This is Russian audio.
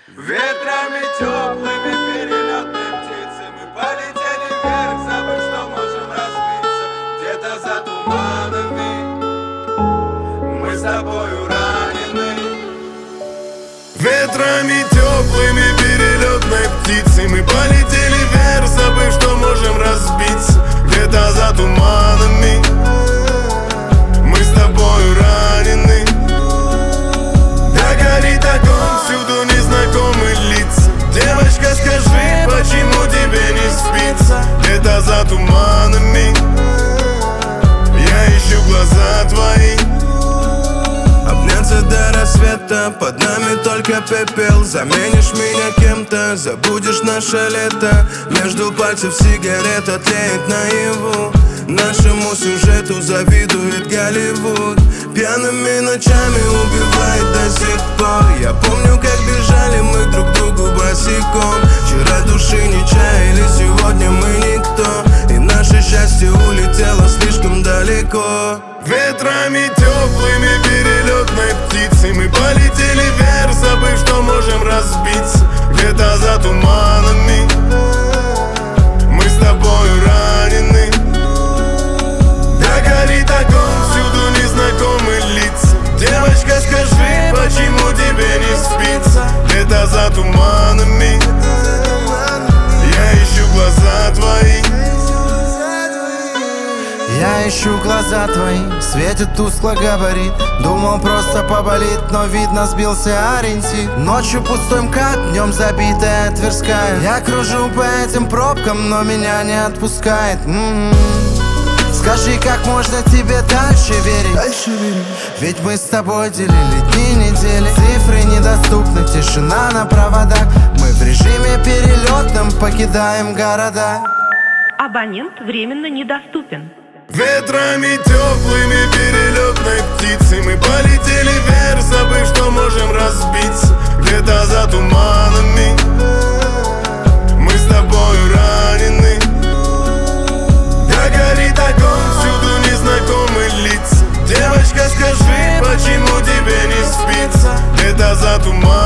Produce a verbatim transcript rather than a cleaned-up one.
Ветрами теплыми, перелетные птицы, мы полетели вверх, забыв, что можем разбиться. Где-то за туманами мы с тобою ранены. Ветрами теплыми, перелетной птицей мы полетели вверх, забыв, что можем разбиться. Где-то за туманами мы с тобою ранены. Да горит огонь, всюду незнакомые лица. Девочка, скажи, почему тебе не спится? Где-то за туманами я ищу глаза твои. Обняться до рассвета, под нами только пепел. Заменишь меня кем-то, забудешь наше лето. Между пальцев сигарета тлеет наяву. Нашему сюжету завидует Голливуд. Пьяными ночами убивает до сих пор. Я помню, как бежали мы друг к другу босиком. Вчера души не чаяли, сегодня мы никто. И наше счастье улетело слишком далеко. Ветрами теплыми, перелетной птицей мы полетели вверх, забыв, что можем разбиться. Где-то за туманами мы с тобою ранены. Да горит огонь, всюду незнакомые лица. Девочка, скажи, почему тебе не спится? Где-то за туманами я ищу глаза твои. Я ищу глаза твои, светит тускло, говорит. Думал, просто поболит, но видно, сбился ориентир. Ночью пустой МКАД, днем забитая Тверская. Я кружу по этим пробкам, но меня не отпускает. М-м-м. Скажи, как можно тебе дальше верить? Дальше верить. Ведь мы с тобой делили дни, недели. Цифры недоступны, тишина на проводах. Мы в режиме перелетном покидаем города. Абонент временно недоступен. Ветрами теплыми, перелетной птицей мы полетели вверх, забыв, что можем разбиться. Где-то за туманами мы с тобою ранены. Да горит огонь, всюду незнакомые лица. Девочка, скажи, почему тебе не спится? Где-то за туманами